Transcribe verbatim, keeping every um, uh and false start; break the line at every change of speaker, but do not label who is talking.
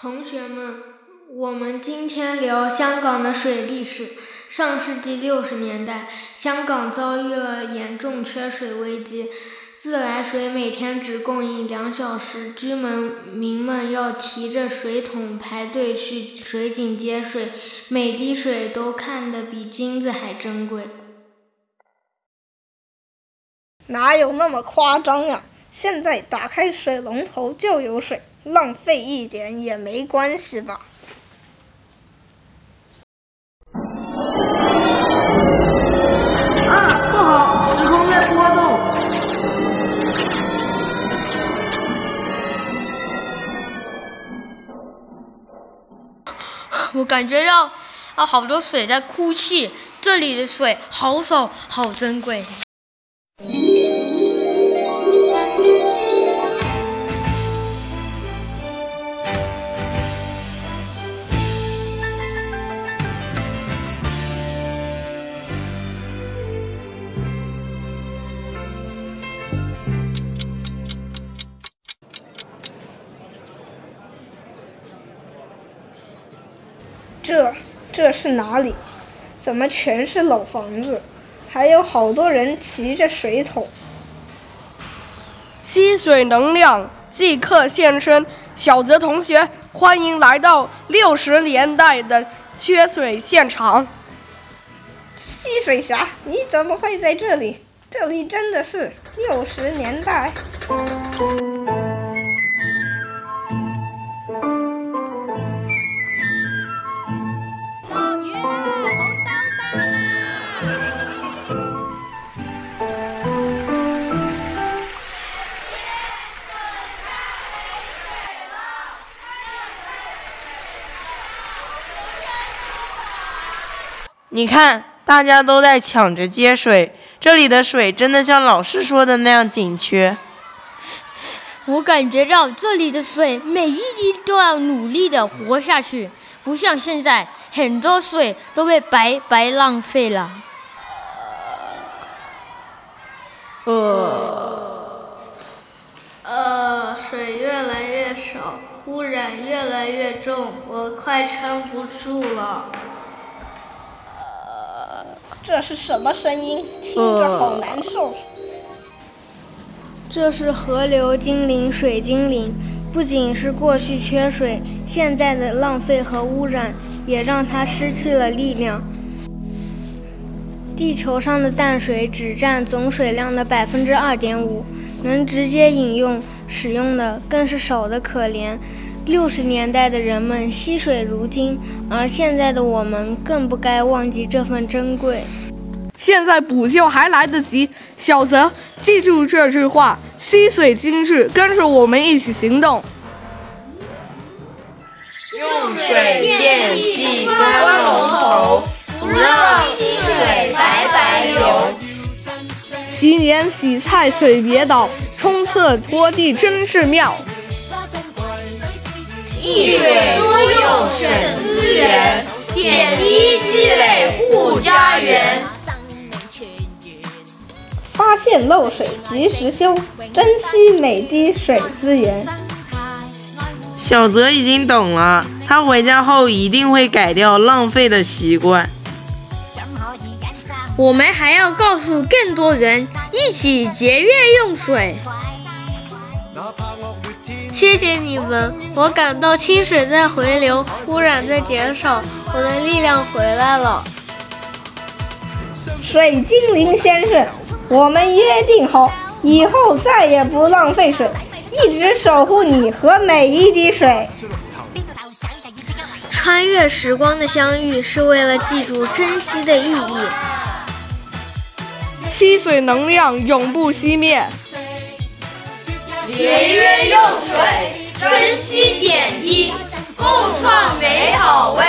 同学们，我们今天聊香港的水历史。上世纪六十年代，香港遭遇了严重缺水危机，自来水每天只供应两小时，居民们要提着水桶排队去水井接水，每滴水都看得比金子还珍贵。
哪有那么夸张呀？现在打开水龙头就有水，浪费一点也没关系吧？
啊，不好，时空在波动。
我感觉到啊，好多水在哭泣，这里的水好少，好珍贵。
这这是哪里？怎么全是老房子？还有好多人骑着水桶。
吸水能量即刻现身，小泽同学，欢迎来到六十年代的缺水现场。
吸水侠，你怎么会在这里？这里真的是六十年代。
你看，大家都在抢着接水，这里的水真的像老师说的那样紧缺。
我感觉到这里的水每一滴都要努力的活下去，不像现在很多水都被白白浪费了。
呃，呃，水越来越少，污染越来越重，我快撑不住了。
这是什么声音？听着好难受。
这是河流精灵水精灵，不仅是过去缺水，现在的浪费和污染也让它失去了力量。地球上的淡水只占总水量的百分之二点五，能直接饮用使用的更是少得可怜。六十年代的人们惜水如金，而现在的我们更不该忘记这份珍贵。
现在补救还来得及，小泽，记住这句话：惜水今日，跟着我们一起行动。
用水间隙关龙头，不让清水白白流。
洗脸洗菜水别倒，冲厕拖地真是妙。
一水多用省资源，点滴积累护家园。
发现漏水及时修，珍惜每滴水资源。
小泽已经懂了，他回家后一定会改掉浪费的习惯。
我们还要告诉更多人一起节约用水。
谢谢你们，我感到清水在回流，污染在减少，我的力量回来了。
水精灵先生，我们约定好，以后再也不浪费水，一直守护你和每一滴水。
穿越时光的相遇是为了记住珍惜的意义。
吸水能量永不熄灭，
节约用水，珍惜点滴，共创美好未